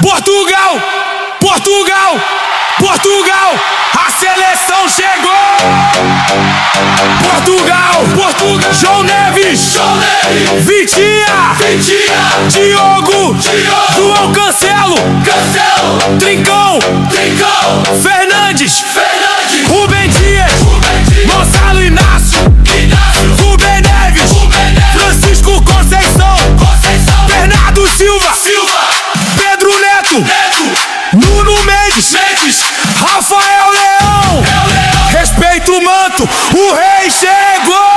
Portugal, Portugal, Portugal, a seleção chegou. Portugal, Portugal, João Neves, Vitinha, Diogo, João Cancelo, Trincão, Fernandes, Rubem Dias, Gonçalo Inácio, Rubem Neves, Francisco Conceição, Bernardo Silva, Pedro Neto, Nuno Mendes, Rafael Leão. Respeita o manto, o rei chegou.